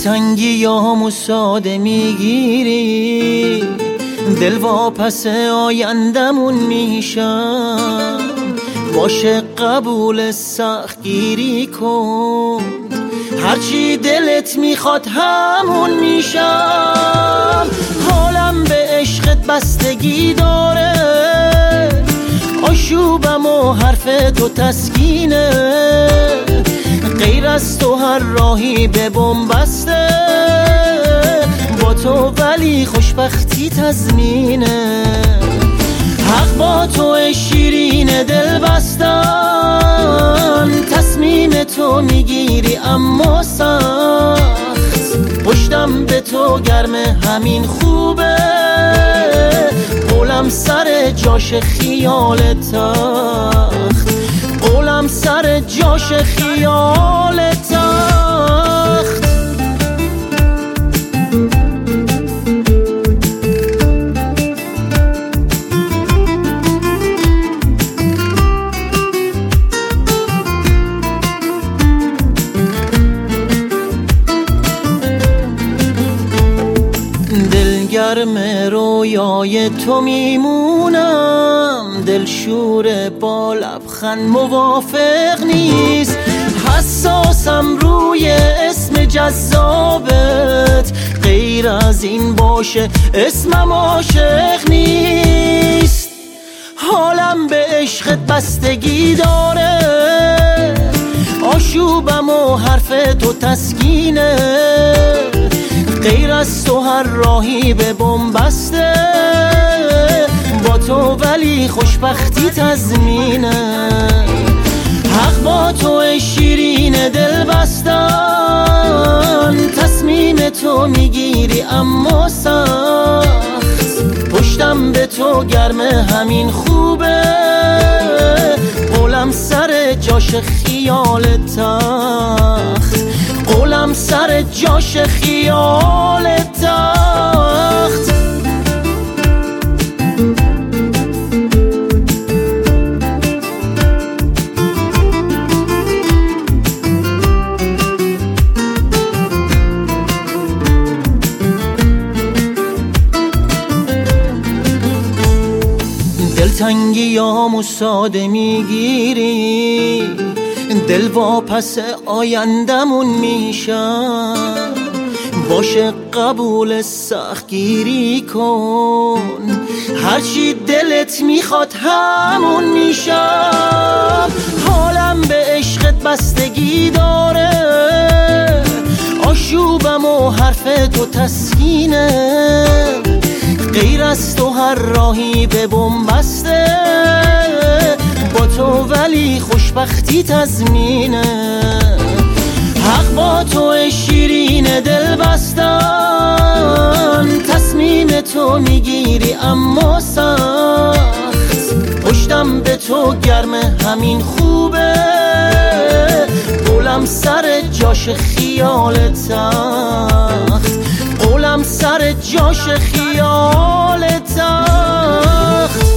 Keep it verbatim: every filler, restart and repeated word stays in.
دلتنگیامو ساده میگیری، دل واپس آیندمون میشم، باشه قبول سخت گیری کن، هرچی دلت میخواد همون میشم. حالم به عشقت بستگی داره، آشوبم و حرف تو تسکینه، غیر از تو هر راهی به بم بسته، با تو ولی خوشبختی تضمینه. حق با تو شیرین دل بستن، تصمیم تو میگیری اما سخت، پشتم به تو گرمه همین خوبه، قولم سر جاش خیال تخت، قولم سر جاش خیال تخت. دلگرم رویای تو میمونم، دلشور با لبخند موافق نیست، حساسم روی اسم جذابت، غیر از این باشه اسمم عاشق نیست. حالم به عشقت بستگی داره، آشوبم و حرف تو تسکینه، غیر از تو هر راهی به بم بسته، با تو ولی خوشبختی تضمینه. حق با تو شیرین دل بستن، تصمیم تو میگیری اما سخت، پشتم به تو گرمه همین خوبه، قولم سر جاش خیال تخت، قولم سر جاش خیال تخت. دلتنگیامو ساده میگیری، دل واپس آیندمون میشم، باشه قبول سخت گیری کن، هرچی دلت میخواد همون میشم. حالم به عشقت بستگی داره، آشوبم و حرف تو تسکینه، غیر از تو هر راهی به بم بسته، با تو ولی خوشبختی تضمینه. حق با تو شیرین دل بستن، تصمیم تو میگیری اما سخت، پشتم به تو گرمه همین خوبه، قولم سر جاش خیال تخت، قولم سر جاش خیال تخت.